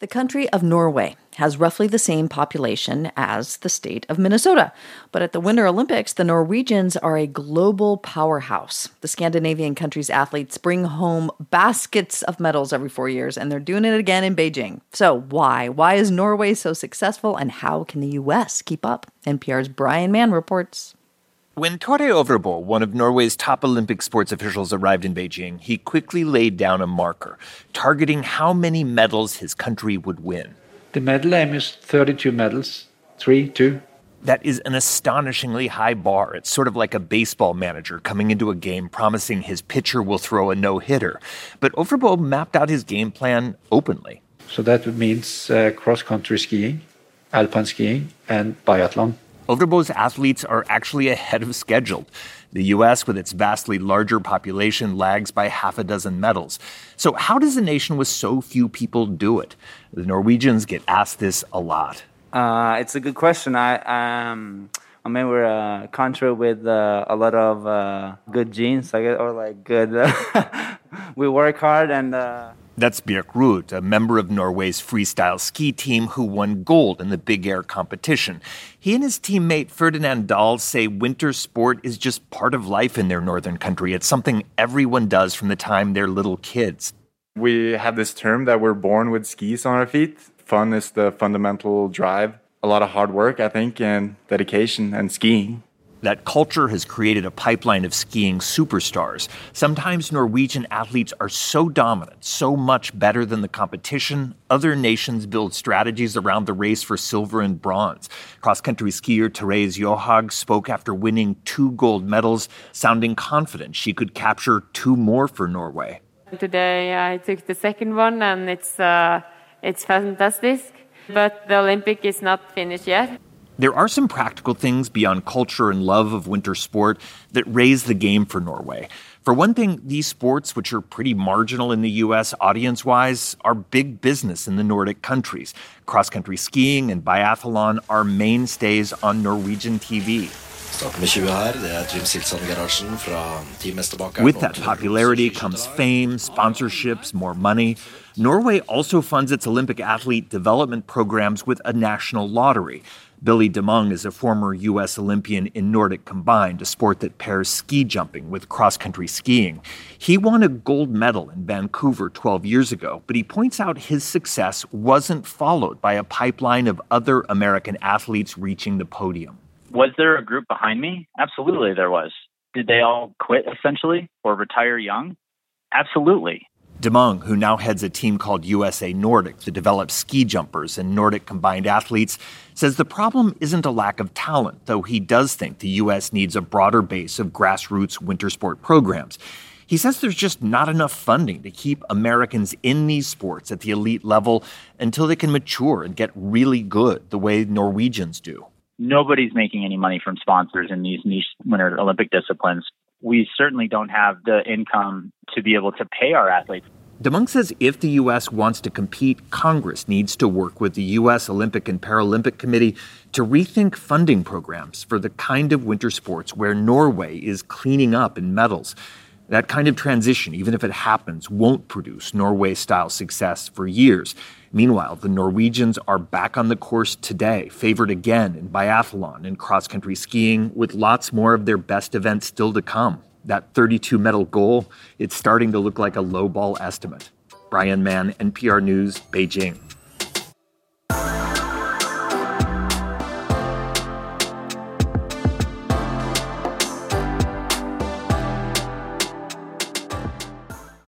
The country of Norway has roughly the same population as the state of Minnesota. But at the Winter Olympics, the Norwegians are a global powerhouse. The Scandinavian country's athletes bring home baskets of medals every 4 years, and they're doing it again in Beijing. So why? Why is Norway so successful, and how can the U.S. keep up? NPR's Brian Mann reports. When Tore Øvrebø, one of Norway's top Olympic sports officials, arrived in Beijing, he quickly laid down a marker, targeting how many medals his country would win. The medal aim is 32 medals, 3-2. That is an astonishingly high bar. It's sort of like a baseball manager coming into a game promising his pitcher will throw a no-hitter. But Øvrebø mapped out his game plan openly. So that means cross-country skiing, alpine skiing, and biathlon. Øvrebø's athletes are actually ahead of schedule. The U.S., with its vastly larger population, lags by half a dozen medals. So how does a nation with so few people do it? The Norwegians get asked this a lot. It's a good question. We're a country with a lot of good genes, I guess, or like good. We work hard and. That's Bjørk Ruud, a member of Norway's freestyle ski team who won gold in the big air competition. He and his teammate Ferdinand Dahl say winter sport is just part of life in their northern country. It's something everyone does from the time they're little kids. We have this term that we're born with skis on our feet. Fun is the fundamental drive. A lot of hard work, I think, and dedication and skiing. That culture has created a pipeline of skiing superstars. Sometimes Norwegian athletes are so dominant, so much better than the competition, other nations build strategies around the race for silver and bronze. Cross-country skier Therese Johaug spoke after winning 2 gold medals, sounding confident she could capture 2 more for Norway. Today I took the second one, and it's fantastic. But the Olympic is not finished yet. There are some practical things beyond culture and love of winter sport that raise the game for Norway. For one thing, these sports, which are pretty marginal in the U.S. audience-wise, are big business in the Nordic countries. Cross-country skiing and biathlon are mainstays on Norwegian TV. With that popularity comes fame, sponsorships, more money. Norway also funds its Olympic athlete development programs with a national lottery. Billy Demong is a former U.S. Olympian in Nordic combined, a sport that pairs ski jumping with cross-country skiing. He won a gold medal in Vancouver 12 years ago, but he points out his success wasn't followed by a pipeline of other American athletes reaching the podium. Was there a group behind me? Absolutely there was. Did they all quit, essentially, or retire young? Absolutely. Demong, who now heads a team called USA Nordic that develops ski jumpers and Nordic combined athletes, says the problem isn't a lack of talent, though he does think the U.S. needs a broader base of grassroots winter sport programs. He says there's just not enough funding to keep Americans in these sports at the elite level until they can mature and get really good the way Norwegians do. Nobody's making any money from sponsors in these niche Winter Olympic disciplines. We certainly don't have the income to be able to pay our athletes. Demong says if the U.S. wants to compete, Congress needs to work with the U.S. Olympic and Paralympic Committee to rethink funding programs for the kind of winter sports where Norway is cleaning up in medals. That kind of transition, even if it happens, won't produce Norway-style success for years. Meanwhile, the Norwegians are back on the course today, favored again in biathlon and cross-country skiing, with lots more of their best events still to come. That 32-medal goal, it's starting to look like a low-ball estimate. Brian Mann, NPR News, Beijing.